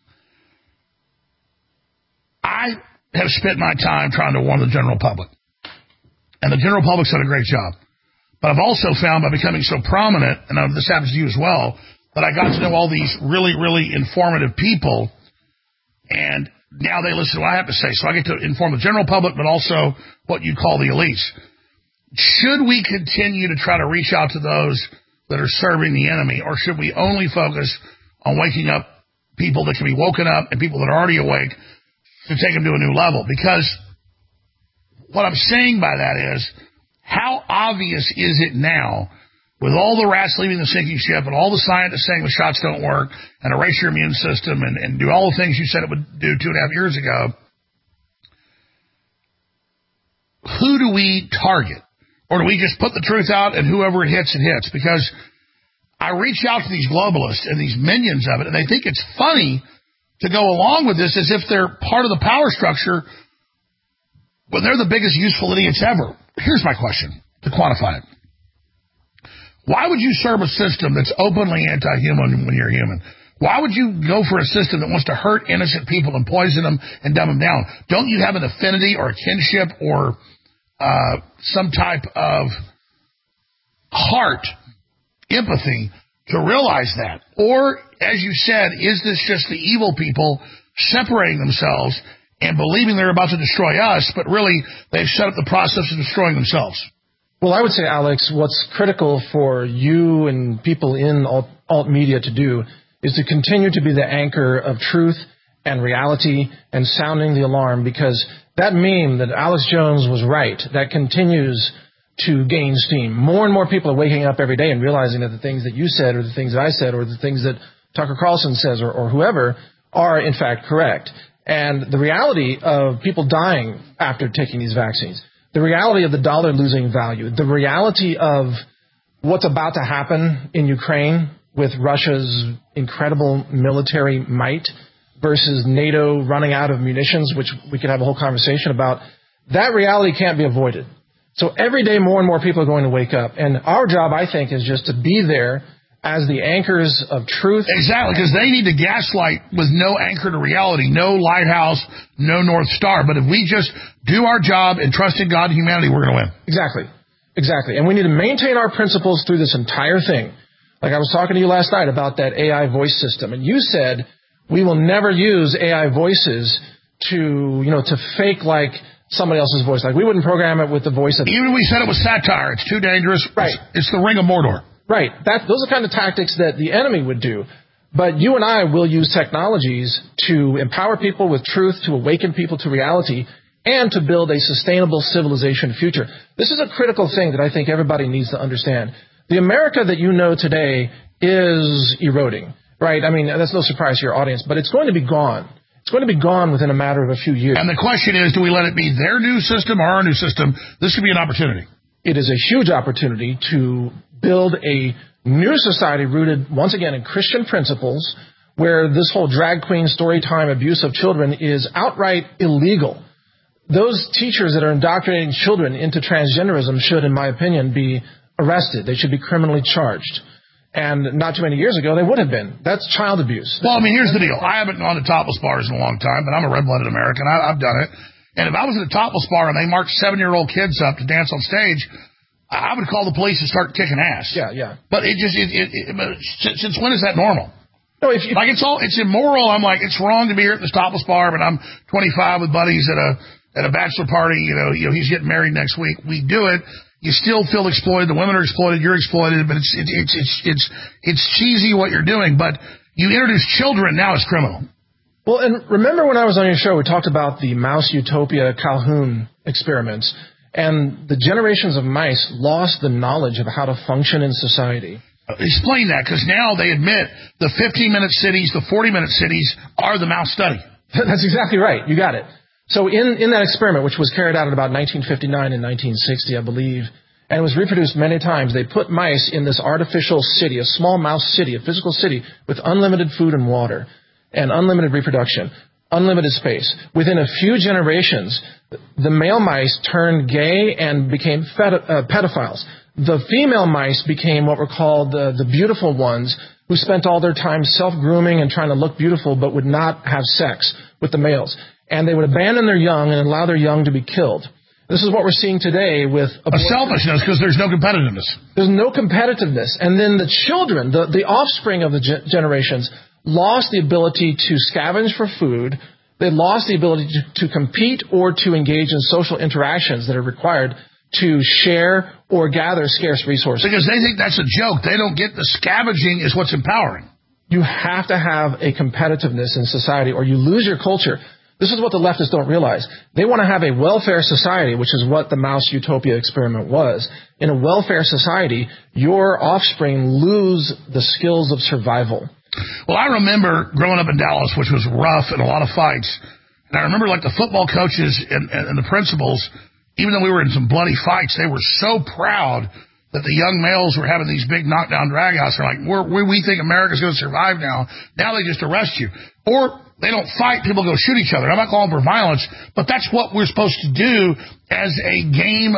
I have spent my time trying to warn the general public, and the general public's done a great job. But I've also found by becoming so prominent, and this happens to you as well, that I got to know all these really, really informative people, and now they listen to what I have to say. So I get to inform the general public, but also what you call the elites. Should we continue to try to reach out to those that are serving the enemy, or should we only focus on waking up people that can be woken up and people that are already awake to take them to a new level? Because what I'm saying by that is, how obvious is it now, with all the rats leaving the sinking ship and all the scientists saying the shots don't work and erase your immune system and do all the things you said it would do 2.5 years ago, who do we target? Or do we just put the truth out and whoever it hits, it hits? Because I reach out to these globalists and these minions of it, and they think it's funny to go along with this as if they're part of the power structure when they're the biggest useful idiots ever. Here's my question to quantify it. Why would you serve a system that's openly anti-human when you're human? Why would you go for a system that wants to hurt innocent people and poison them and dumb them down? Don't you have an affinity or a kinship or some type of heart, empathy to realize that? Or, as you said, is this just the evil people separating themselves and believing they're about to destroy us, but really they've set up the process of destroying themselves? Well, I would say, Alex, what's critical for you and people in alt media to do is to continue to be the anchor of truth and reality and sounding the alarm, because that meme that Alex Jones was right, that continues to gain steam. More and more people are waking up every day and realizing that the things that you said or the things that I said or the things that Tucker Carlson says or whoever are, in fact, correct. And the reality of people dying after taking these vaccines, the reality of the dollar losing value, the reality of what's about to happen in Ukraine with Russia's incredible military might versus NATO running out of munitions, which we could have a whole conversation about, that reality can't be avoided. So every day more and more people are going to wake up. And our job, I think, is just to be there as the anchors of truth. Exactly, because they need to gaslight with no anchor to reality, no lighthouse, no North Star. But if we just do our job and trust in God and humanity, we're going to win. Exactly. And we need to maintain our principles through this entire thing. Like I was talking to you last night about that AI voice system, and you said we will never use AI voices to fake like somebody else's voice. Like we wouldn't program it with the voice of... Even if we said it was satire, it's too dangerous. Right. It's the ring of Mordor. Right. Those are the kind of tactics that the enemy would do. But you and I will use technologies to empower people with truth, to awaken people to reality, and to build a sustainable civilization future. This is a critical thing that I think everybody needs to understand. The America that you know today is eroding, right? I mean, that's no surprise to your audience, but it's going to be gone. It's going to be gone within a matter of a few years. And the question is, do we let it be their new system or our new system? This could be an opportunity. It is a huge opportunity to build a new society rooted, once again, in Christian principles, where this whole drag queen story time abuse of children is outright illegal. Those teachers that are indoctrinating children into transgenderism should, in my opinion, be arrested. They should be criminally charged. And not too many years ago, they would have been. That's child abuse. Well, I mean, here's the deal. I haven't gone to topless bars in a long time, but I'm a red-blooded American. I've done it. And if I was at a topless bar and they marched 7-year-old kids up to dance on stage, I would call the police and start kicking ass. Yeah. But since when is that normal? No, it's immoral. I'm like, it's wrong to be here at this topless bar, but I'm 25 with buddies at a bachelor party. He's getting married next week. We do it. You still feel exploited. The women are exploited. You're exploited. But it's cheesy what you're doing. But you introduce children now as criminal. Well, and remember when I was on your show, we talked about the mouse utopia Calhoun experiments, and the generations of mice lost the knowledge of how to function in society. Explain that, because now they admit the 15-minute cities, the 40-minute cities are the mouse study. That's exactly right. You got it. So in that experiment, which was carried out in about 1959 and 1960, I believe, and was reproduced many times, they put mice in this artificial city, a small mouse city, a physical city, with unlimited food and water, and unlimited reproduction, unlimited space. Within a few generations, the male mice turned gay and became pedophiles. The female mice became what were called the beautiful ones, who spent all their time self-grooming and trying to look beautiful but would not have sex with the males. And they would abandon their young and allow their young to be killed. This is what we're seeing today with a selfishness because there's no competitiveness. There's no competitiveness. And then the children, the offspring of the generations, lost the ability to scavenge for food. They lost the ability to compete or to engage in social interactions that are required to share or gather scarce resources. Because they think that's a joke. They don't get the scavenging is what's empowering. You have to have a competitiveness in society or you lose your culture. This is what the leftists don't realize. They want to have a welfare society, which is what the Mouse Utopia experiment was. In a welfare society, your offspring lose the skills of survival. Well, I remember growing up in Dallas, which was rough and a lot of fights. And I remember like the football coaches and the principals, even though we were in some bloody fights, they were so proud that the young males were having these big knockdown dragouts. They're like, we think America's going to survive now. Now they just arrest you. Or they don't fight, people go shoot each other. I'm not calling for violence, but that's what we're supposed to do as a game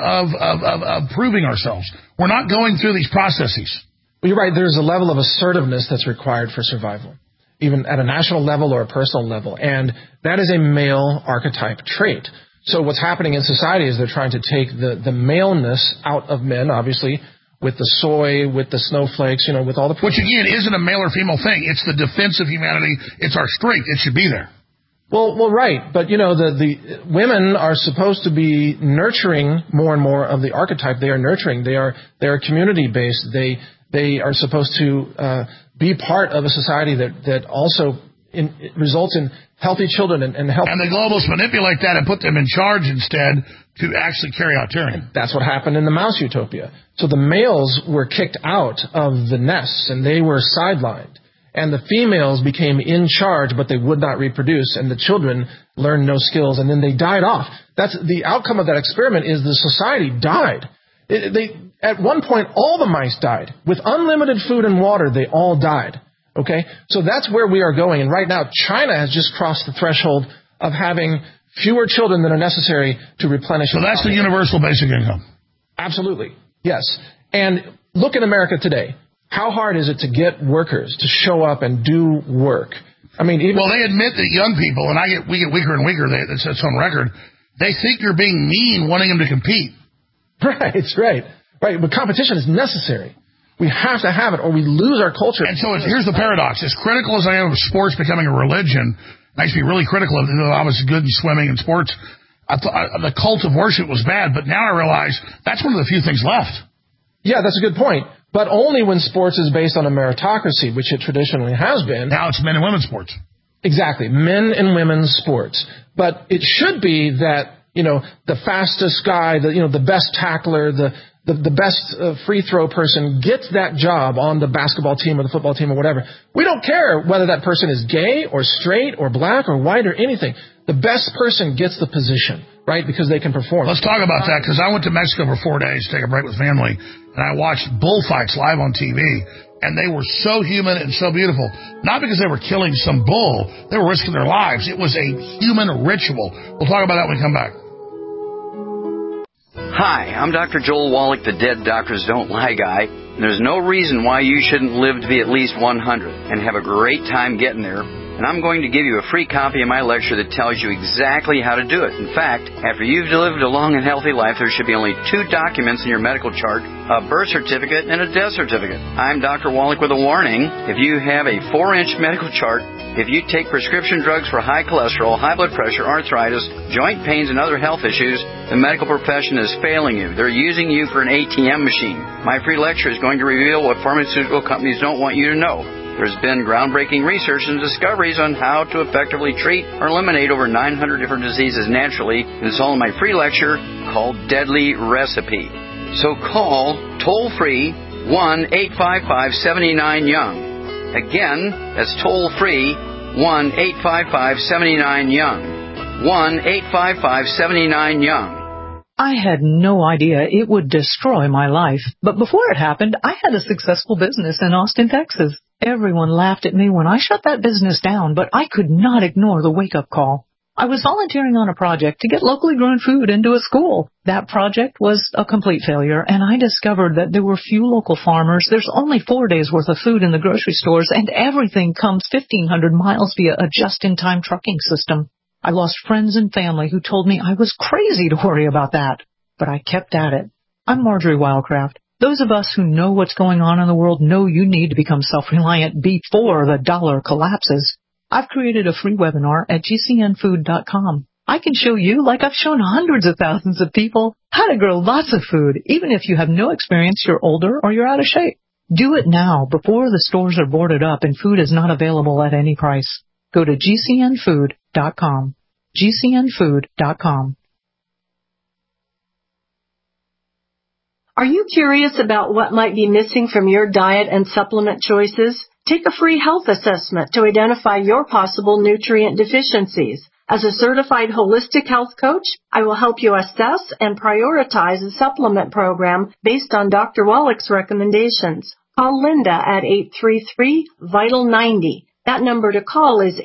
of proving ourselves. We're not going through these processes. Well, you're right. There's a level of assertiveness that's required for survival, even at a national level or a personal level. And that is a male archetype trait. So what's happening in society is they're trying to take the maleness out of men, obviously, with the soy, with the snowflakes, with all the... Which, again, isn't a male or female thing. It's the defense of humanity. It's our strength. It should be there. Well, right. But, the women are supposed to be nurturing more and more of the archetype. They are nurturing. They are community-based. They are supposed to be part of a society that also results in healthy children and healthy... And the globalists manipulate that and put them in charge instead to actually carry out tyranny. And that's what happened in the Mouse Utopia. So the males were kicked out of the nests and they were sidelined. And the females became in charge, but they would not reproduce. And the children learned no skills, and then they died off. That's the outcome of that experiment is the society died. At one point, all the mice died. With unlimited food and water, they all died. Okay? So that's where we are going. And right now, China has just crossed the threshold of having fewer children than are necessary to replenish. So that's the universal basic income. Absolutely. Yes. And look at America today. How hard is it to get workers to show up and do work? I mean, they admit that young people, and we get weaker and weaker, that's on record, they think you're being mean wanting them to compete. Right. But competition is necessary. We have to have it or we lose our culture. And so here's the paradox. As critical as I am of sports becoming a religion, I used to be really critical of it. I was good in swimming and sports. I thought the cult of worship was bad, but now I realize that's one of the few things left. Yeah, that's a good point. But only when sports is based on a meritocracy, which it traditionally has been. Now it's men and women's sports. Exactly. Men and women's sports. But it should be that, the fastest guy, the best tackler, the best free throw person gets that job on the basketball team or the football team or whatever. We don't care whether that person is gay or straight or black or white or anything. The best person gets the position, right? Because they can perform. Let's talk about that, because I went to Mexico for 4 days to take a break with family, and I watched bullfights live on TV, and they were so human and so beautiful. Not because they were killing some bull. They were risking their lives. It was a human ritual. We'll talk about that when we come back. Hi, I'm Dr. Joel Wallach, the Dead Doctors Don't Lie guy. And there's no reason why you shouldn't live to be at least 100 and have a great time getting there. And I'm going to give you a free copy of my lecture that tells you exactly how to do it. In fact, after you've lived a long and healthy life, there should be only 2 documents in your medical chart, a birth certificate and a death certificate. I'm Dr. Wallach with a warning. If you have a 4-inch medical chart, if you take prescription drugs for high cholesterol, high blood pressure, arthritis, joint pains, and other health issues, the medical profession is failing you. They're using you for an ATM machine. My free lecture is going to reveal what pharmaceutical companies don't want you to know. There's been groundbreaking research and discoveries on how to effectively treat or eliminate over 900 different diseases naturally, and it's all in my free lecture called Deadly Recipe. So call toll-free 1-855-79-YOUNG. Again, that's toll-free 1-855-79-YOUNG. 1-855-79-YOUNG. I had no idea it would destroy my life. But before it happened, I had a successful business in Austin, Texas. Everyone laughed at me when I shut that business down, but I could not ignore the wake-up call. I was volunteering on a project to get locally grown food into a school. That project was a complete failure, and I discovered that there were few local farmers. There's only 4 days' worth of food in the grocery stores, and everything comes 1,500 miles via a just-in-time trucking system. I lost friends and family who told me I was crazy to worry about that. But I kept at it. I'm Marjorie Wildcraft. Those of us who know what's going on in the world know you need to become self-reliant before the dollar collapses. I've created a free webinar at gcnfood.com. I can show you, like I've shown hundreds of thousands of people, how to grow lots of food, even if you have no experience, you're older, or you're out of shape. Do it now before the stores are boarded up and food is not available at any price. Go to gcnfood.com. gcnfood.com. Are you curious about what might be missing from your diet and supplement choices? Take a free health assessment to identify your possible nutrient deficiencies. As a certified holistic health coach, I will help you assess and prioritize a supplement program based on Dr. Wallach's recommendations. Call Linda at 833-VITAL-90. That number to call is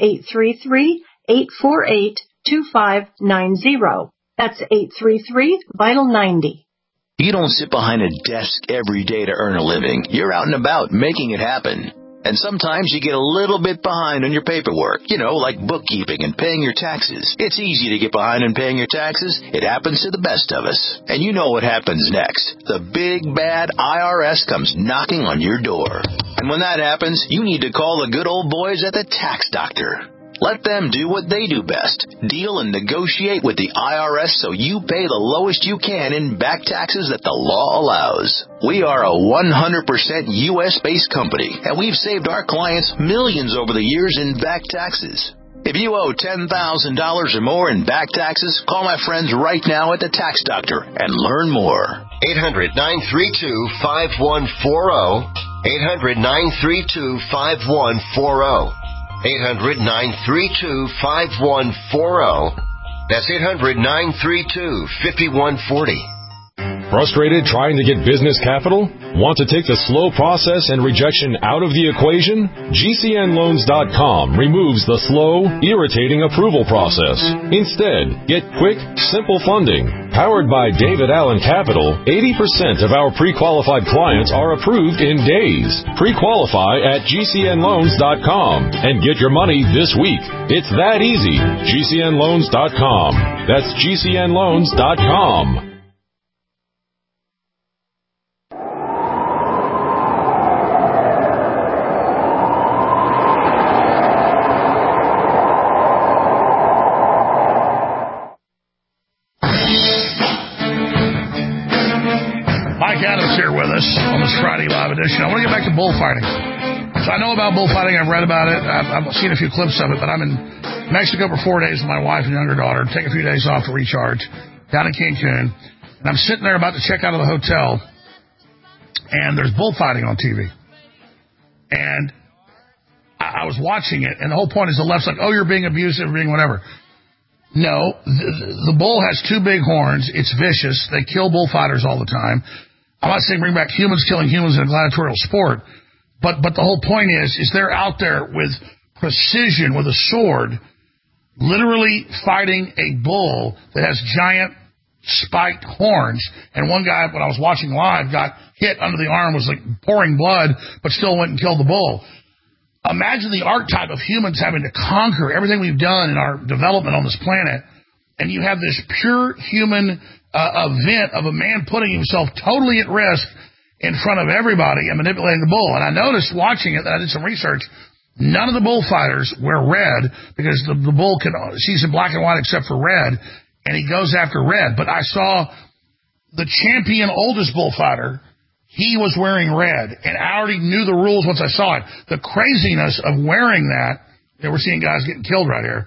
833-848-2590. That's 833-VITAL-90. You don't sit behind a desk every day to earn a living. You're out and about making it happen. And sometimes you get a little bit behind on your paperwork, like bookkeeping and paying your taxes. It's easy to get behind on paying your taxes. It happens to the best of us. And you know what happens next. The big, bad IRS comes knocking on your door. And when that happens, you need to call the good old boys at the Tax Doctor. Let them do what they do best. Deal and negotiate with the IRS so you pay the lowest you can in back taxes that the law allows. We are a 100% U.S.-based company, and we've saved our clients millions over the years in back taxes. If you owe $10,000 or more in back taxes, call my friends right now at the Tax Doctor and learn more. 800-932-5140. 800-932-5140. 800-932-5140. That's 800-932-5140. Frustrated trying to get business capital? Want to take the slow process and rejection out of the equation? GCNloans.com removes the slow, irritating approval process. Instead, get quick, simple funding. Powered by David Allen Capital, 80% of our pre-qualified clients are approved in days. Pre-qualify at GCNloans.com and get your money this week. It's that easy. GCNloans.com. That's GCNloans.com. Friday live edition. I want to get back to bullfighting. So I know about bullfighting. I've read about it. I've seen a few clips of it, but I'm in Mexico for 4 days with my wife and younger daughter. Take a few days off to recharge down in Cancun. And I'm sitting there about to check out of the hotel, and there's bullfighting on TV. And I was watching it, and the whole point is the left's like, oh, you're being abusive, being whatever. No, the bull has two big horns. It's vicious. They kill bullfighters all the time. I'm not saying bring back humans killing humans in a gladiatorial sport, but the whole point is they're out there with precision, with a sword, literally fighting a bull that has giant spiked horns. And one guy, when I was watching live, got hit under the arm, was like pouring blood, but still went and killed the bull. Imagine the archetype of humans having to conquer everything we've done in our development on this planet, and you have this pure human event of a man putting himself totally at risk in front of everybody and manipulating the bull. And I noticed watching it, I did some research, none of the bullfighters wear red because the bull sees in black and white except for red, and he goes after red. But I saw the champion oldest bullfighter, he was wearing red, and I already knew the rules once I saw it. The craziness of wearing that, we're seeing guys getting killed right here.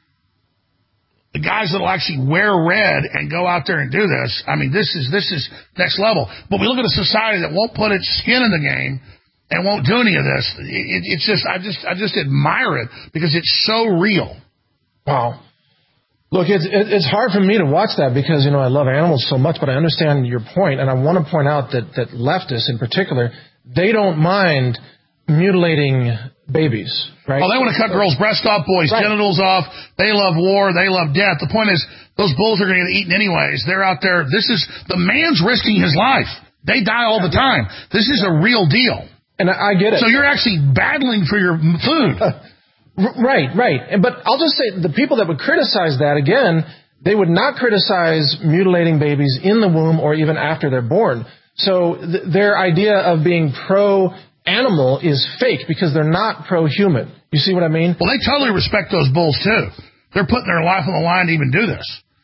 The guys that will actually wear red and go out there and do this, I mean, this is next level. But we look at a society that won't put its skin in the game and won't do any of this. It's just, I just admire it because it's so real. Wow. Look, it's hard for me to watch that because, I love animals so much, but I understand your point, and I want to point out that leftists in particular, they don't mind mutilating babies, right? Oh, they want to cut girls' breasts off, boys' genitals off. They love war. They love death. The point is, those bulls are going to get eaten anyways. They're out there. The man's risking his life. They die all the time. This is a real deal. And I get it. So you're actually battling for your food. Right. But I'll just say the people that would criticize that, again, they would not criticize mutilating babies in the womb or even after they're born. So their idea of being pro-animal is fake because they're not pro-human. You see what I mean? Well, they totally respect those bulls, too. They're putting their life on the line to even do this.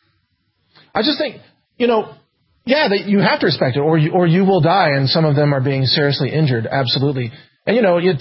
I just think, you have to respect it, or you will die, and some of them are being seriously injured, absolutely. And,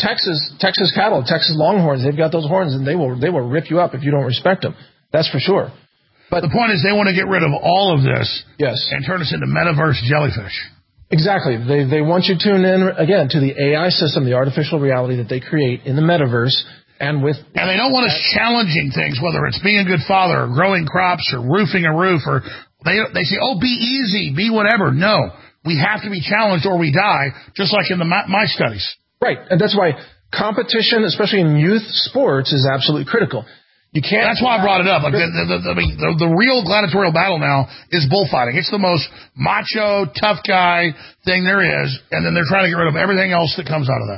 Texas cattle, Texas Longhorns, they've got those horns, and they will rip you up if you don't respect them. That's for sure. But the point is they want to get rid of all of this yes, and turn us into metaverse jellyfish. Exactly. They want you tuned in, again, to the AI system, the artificial reality that they create in the metaverse. And they don't want us challenging things, whether it's being a good father or growing crops or roofing a roof, or they say, be easy, be whatever. No, we have to be challenged or we die, just like in my studies. Right, and that's why competition, especially in youth sports, is absolutely critical. You can't. That's why I brought it up. Like the real gladiatorial battle now is bullfighting. It's the most macho, tough guy thing there is, and then they're trying to get rid of everything else that comes out of that.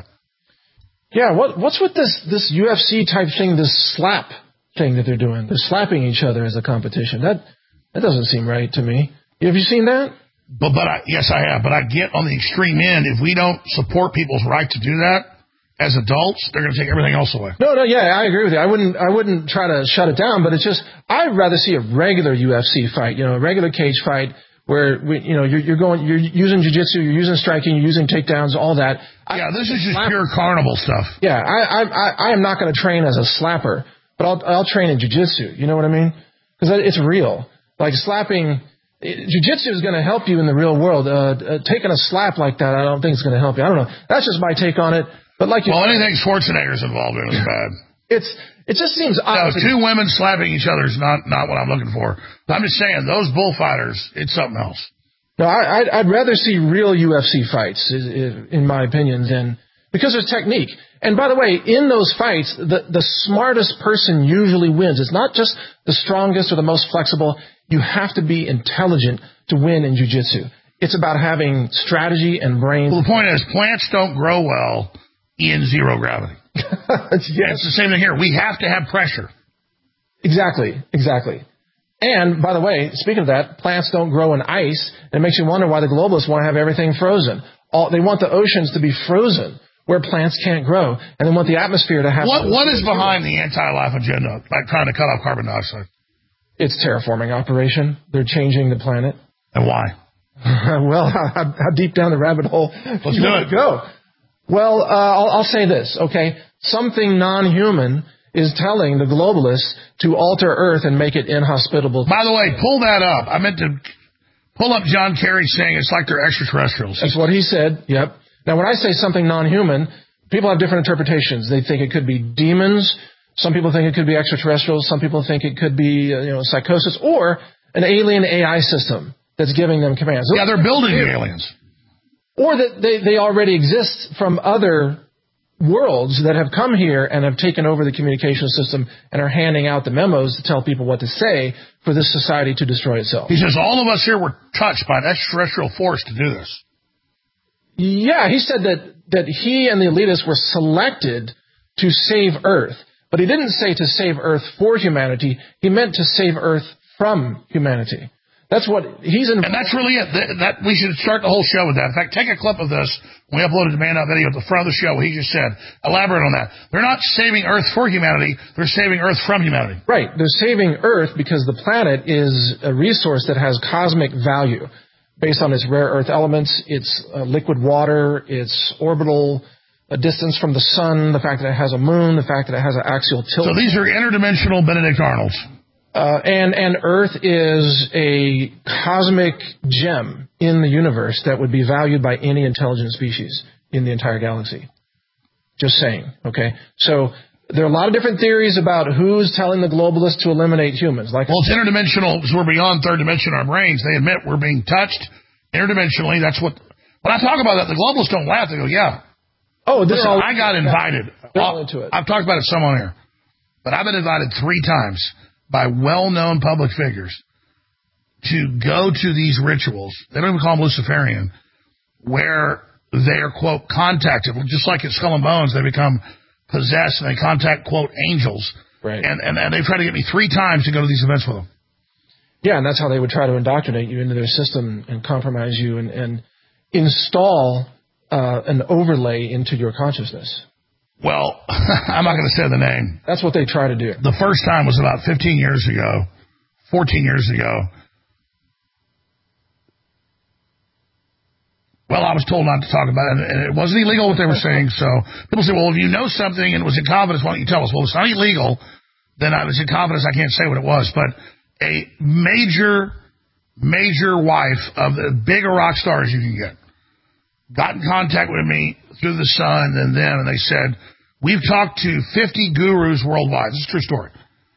Yeah, what's with this UFC type thing, this slap thing that they're doing? They're slapping each other as a competition. That doesn't seem right to me. Have you seen that? Yes, I have. But I get on the extreme end, if we don't support people's right to do that as adults, they're going to take everything else away. No, yeah, I agree with you. I wouldn't try to shut it down, but it's just I'd rather see a regular UFC fight, a regular cage fight where you're using jiu-jitsu, you're using striking, you're using takedowns, all that. Yeah, this is just pure carnival stuff. Yeah, I am not going to train as a slapper, but I'll train in jiu-jitsu. You know what I mean? Because it's real. Like slapping, jiu-jitsu is going to help you in the real world. Taking a slap like that, I don't think it's going to help you. I don't know. That's just my take on it. But anything Schwarzenegger's involved in is bad. It just seems odd. No, two women slapping each other is not what I'm looking for. I'm just saying, those bullfighters, it's something else. No, I'd rather see real UFC fights, in my opinion, because there's technique. And by the way, in those fights, the smartest person usually wins. It's not just the strongest or the most flexible. You have to be intelligent to win in jiu-jitsu. It's about having strategy and brains. Well, the point is, plants don't grow well in zero gravity. Yes. It's the same thing here. We have to have pressure. Exactly. And, by the way, speaking of that, plants don't grow in ice, and it makes you wonder why the globalists want to have everything frozen. They want the oceans to be frozen where plants can't grow, and they want the atmosphere to have... What is behind the anti-life agenda, like trying to cut off carbon dioxide? It's terraforming operation. They're changing the planet. And why? Well, how deep down the rabbit hole do you want to go? Well, I'll say this, okay? Something non-human is telling the globalists to alter Earth and make it inhospitable. By the way, pull that up. I meant to pull up John Kerry saying it's like they're extraterrestrials. That's what he said, yep. Now, when I say something non-human, people have different interpretations. They think it could be demons. Some people think it could be extraterrestrials. Some people think it could be, psychosis or an alien AI system that's giving them commands. Yeah, they're building the aliens. Or that they already exist from other worlds that have come here and have taken over the communication system and are handing out the memos to tell people what to say for this society to destroy itself. He says all of us here were touched by an extraterrestrial force to do this. Yeah, he said that he and the elitists were selected to save Earth. But he didn't say to save Earth for humanity. He meant to save Earth from humanity. That's what he's in. And that's really it. That we should start the whole show with that. In fact, take a clip of this. We uploaded the Man Up video at the front of the show. What he just said. Elaborate on that. They're not saving Earth for humanity. They're saving Earth from humanity. Right. They're saving Earth because the planet is a resource that has cosmic value based on its rare earth elements, its liquid water, its orbital distance from the sun, the fact that it has a moon, the fact that it has an axial tilt. So these are interdimensional Benedict Arnolds. And Earth is a cosmic gem in the universe that would be valued by any intelligent species in the entire galaxy. Just saying, okay? So there are a lot of different theories about who's telling the globalists to eliminate humans. Well, it's interdimensional because we're beyond third dimension in our brains. They admit we're being touched interdimensionally. That's what... When I talk about that, the globalists don't laugh. They go, yeah. Oh, listen, I got invited. They're all into it. I've talked about it some on here. But I've been invited 3 times by well-known public figures to go to these rituals. They don't even call them Luciferian, where they are, quote, contacted. Just like at Skull and Bones, they become possess, and they contact, quote, angels. Right. And they try to get me 3 times to go to these events with them. Yeah, and that's how they would try to indoctrinate you into their system and compromise you and install an overlay into your consciousness. Well, I'm not going to say the name. That's what they try to do. The first time was about 14 years ago. Well, I was told not to talk about it, and it wasn't illegal what they were saying. So people say, well, if you know something and it was in confidence, why don't you tell us? Well, it's not illegal. Then I was in confidence. I can't say what it was. But a major wife of the bigger rock stars you can get got in contact with me through the Sun and them, and they said, we've talked to 50 gurus worldwide. This is a true story.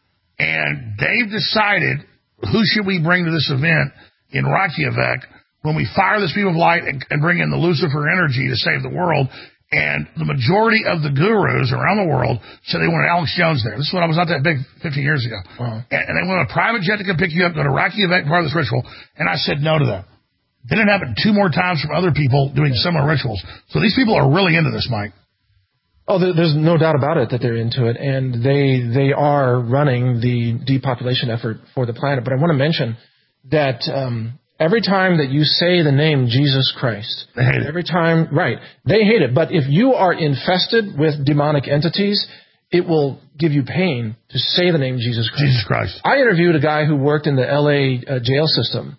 And they've decided who should we bring to this event in Reykjavik when we fire the speed of light and bring in the Lucifer energy to save the world. And the majority of the gurus around the world said they wanted Alex Jones there. This is when I was not that big 15 years ago. Wow. And they wanted a private jet to come pick you up, go to Reykjavik, part of this ritual. And I said no to them. Then it happened 2 more times from other people doing similar rituals. So these people are really into this, Mike. Oh, there's no doubt about it that they're into it, and they are running the depopulation effort for the planet. But I want to mention that every time that you say the name Jesus Christ, they hate it. Every time, right, they hate it. But if you are infested with demonic entities, it will give you pain to say the name Jesus Christ. Jesus Christ. I interviewed a guy who worked in the L.A. Jail system.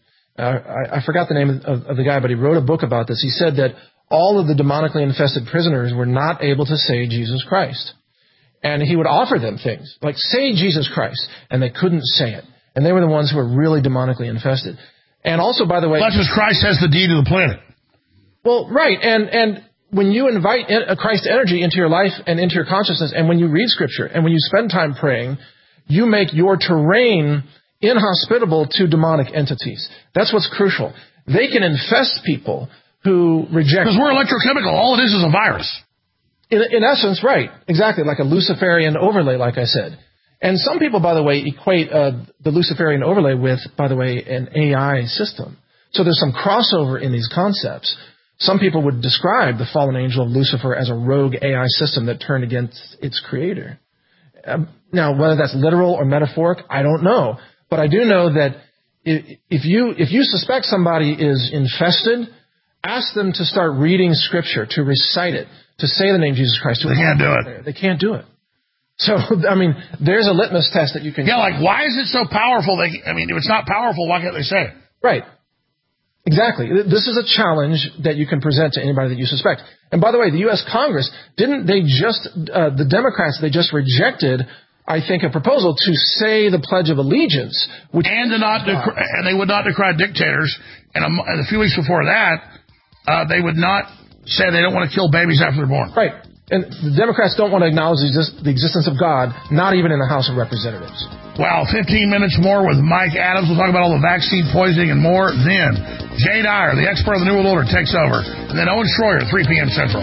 I forgot the name of the guy, but he wrote a book about this. He said that all of the demonically infested prisoners were not able to say Jesus Christ. And he would offer them things, like say Jesus Christ, and they couldn't say it. And they were the ones who were really demonically infested. And also, by the way... That's because Christ has the deed to the planet. Well, right, and when you invite Christ energy into your life and into your consciousness, and when you read Scripture, and when you spend time praying, you make your terrain inhospitable to demonic entities. That's what's crucial. They can infest people who reject... Because we're electrochemical. All it is a virus. In essence, right. Exactly, like a Luciferian overlay, like I said. And some people, by the way, equate the Luciferian overlay with, by the way, an AI system. So there's some crossover in these concepts. Some people would describe the fallen angel of Lucifer as a rogue AI system that turned against its creator. Now, whether that's literal or metaphoric, I don't know. But I do know that if you suspect somebody is infested, ask them to start reading Scripture, to recite it, to say the name Jesus Christ. They can't do it. They can't do it. So, I mean, there's a litmus test that you can... Yeah, like, why is it so powerful? If it's not powerful, why can't they say it? Right. Exactly. This is a challenge that you can present to anybody that you suspect. And by the way, the U.S. Congress, the Democrats, they just rejected, I think, a proposal to say the Pledge of Allegiance. And they would not decry dictators. And a few weeks before that, they would not say they don't want to kill babies after they're born. Right. And the Democrats don't want to acknowledge the existence of God, not even in the House of Representatives. Wow, 15 minutes more with Mike Adams. We'll talk about all the vaccine poisoning and more. Then, Jay Dyer, the expert of the New World Order, takes over. And then Owen Schroyer, 3 p.m. Central.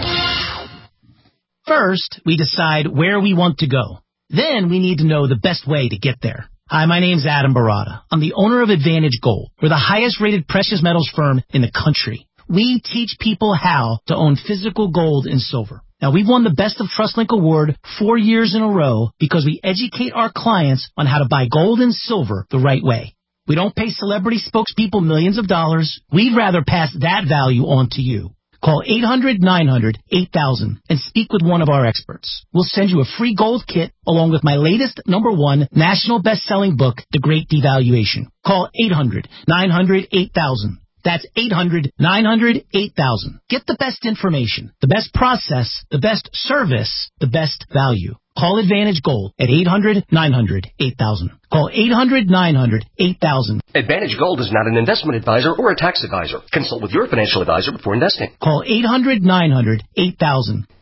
First, we decide where we want to go. Then we need to know the best way to get there. Hi, my name's Adam Barada. I'm the owner of Advantage Gold. We're the highest-rated precious metals firm in the country. We teach people how to own physical gold and silver. Now, we've won the Best of TrustLink Award 4 years in a row because we educate our clients on how to buy gold and silver the right way. We don't pay celebrity spokespeople millions of dollars. We'd rather pass that value on to you. Call 800-900-8000 and speak with one of our experts. We'll send you a free gold kit along with my latest #1 national best-selling book, The Great Devaluation. Call 800-900-8000. That's 800-900-8000. Get the best information, the best process, the best service, the best value. Call Advantage Gold at 800-900-8000. Call 800-900-8000. Advantage Gold is not an investment advisor or a tax advisor. Consult with your financial advisor before investing. Call 800-900-8000.